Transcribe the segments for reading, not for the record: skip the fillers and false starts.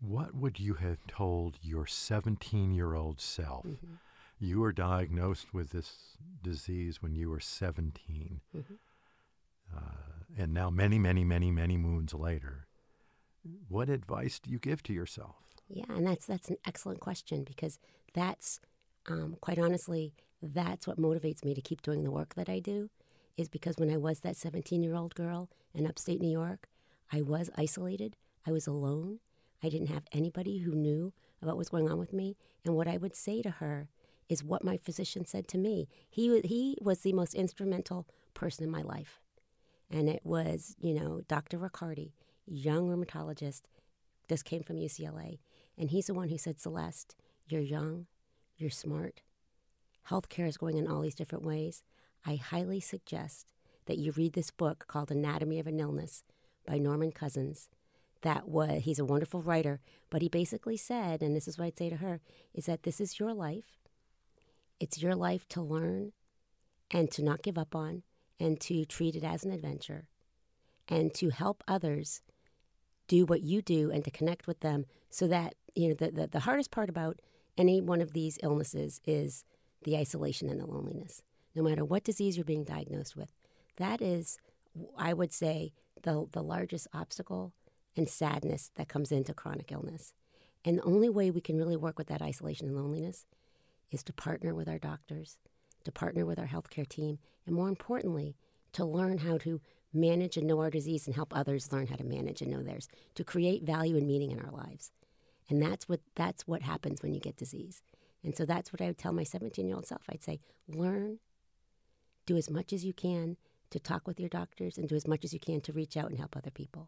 what would you have told your 17-year-old self? Mm-hmm. You were diagnosed with this disease when you were 17. Mm-hmm. And now many, many, many, many moons later, what advice do you give to yourself? Yeah, and that's an excellent question, because that's, quite honestly, that's what motivates me to keep doing the work that I do, is because when I was that 17-year-old girl in upstate New York, I was isolated. I was alone. I didn't have anybody who knew about what was going on with me. And what I would say to her is what my physician said to me. He was the most instrumental person in my life. And it was, Dr. Riccardi, young rheumatologist, just came from UCLA. And he's the one who said, Celeste, you're young, you're smart. Healthcare is going in all these different ways. I highly suggest that you read this book called Anatomy of an Illness by Norman Cousins. He's a wonderful writer, but he basically said, and this is what I'd say to her, is that this is your life. It's your life to learn and to not give up on, and to treat it as an adventure, and to help others do what you do and to connect with them, so that, the hardest part about any one of these illnesses is the isolation and the loneliness. No matter what disease you're being diagnosed with, that is, I would say, the largest obstacle and sadness that comes into chronic illness. And the only way we can really work with that isolation and loneliness is to partner with our doctors, to partner with our healthcare team, and more importantly, to learn how to manage and know our disease and help others learn how to manage and know theirs, to create value and meaning in our lives. And that's what happens when you get disease. And so that's what I would tell my 17-year-old self. I'd say, learn, do as much as you can to talk with your doctors, and do as much as you can to reach out and help other people.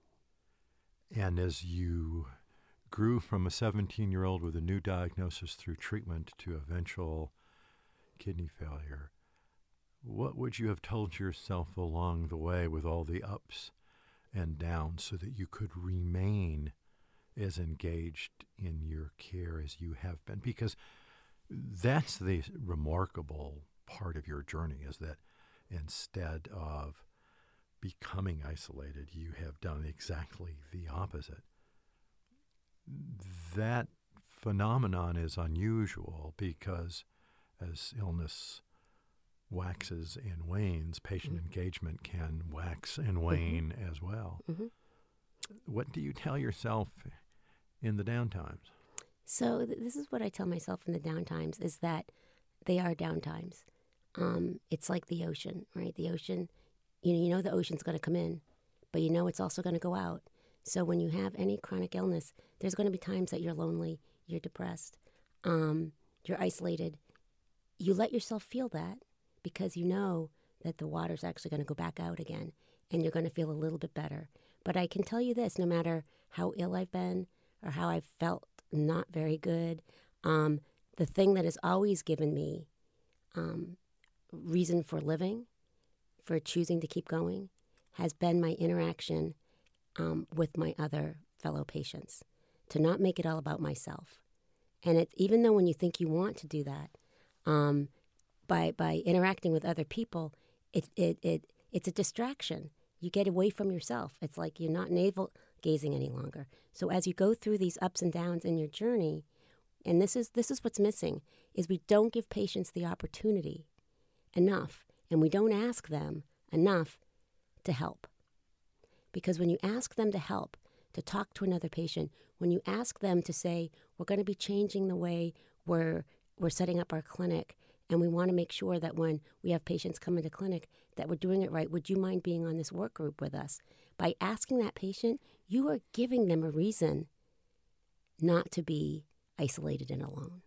And as you grew from a 17-year-old with a new diagnosis through treatment to eventual kidney failure, what would you have told yourself along the way with all the ups and downs so that you could remain as engaged in your care as you have been? Because that's the remarkable part of your journey, is that instead of becoming isolated, you have done exactly the opposite. That phenomenon is unusual because as illness waxes and wanes, patient engagement can wax and wane as well. Mm-hmm. What do you tell yourself in the downtimes? So this is what I tell myself in the downtimes, is that they are downtimes. It's like the ocean, right? The ocean, you know the ocean's going to come in, but you know it's also going to go out. So when you have any chronic illness, there's going to be times that you're lonely, you're depressed, you're isolated. You let yourself feel that because you know that the water's actually going to go back out again, and you're going to feel a little bit better. But I can tell you this, no matter how ill I've been or how I've felt not very good, the thing that has always given me reason for living, for choosing to keep going, has been my interaction with my other fellow patients, to not make it all about myself. And even though when you think you want to do that, by interacting with other people, it's a distraction. You get away from yourself. It's like you're not navel-gazing any longer. So as you go through these ups and downs in your journey, and this is what's missing, is we don't give patients the opportunity enough, and we don't ask them enough to help. Because when you ask them to help, to talk to another patient, when you ask them to say, we're going to be changing the way we're setting up our clinic, and we want to make sure that when we have patients come into clinic that we're doing it right, would you mind being on this work group with us? By asking that patient, you are giving them a reason not to be isolated and alone.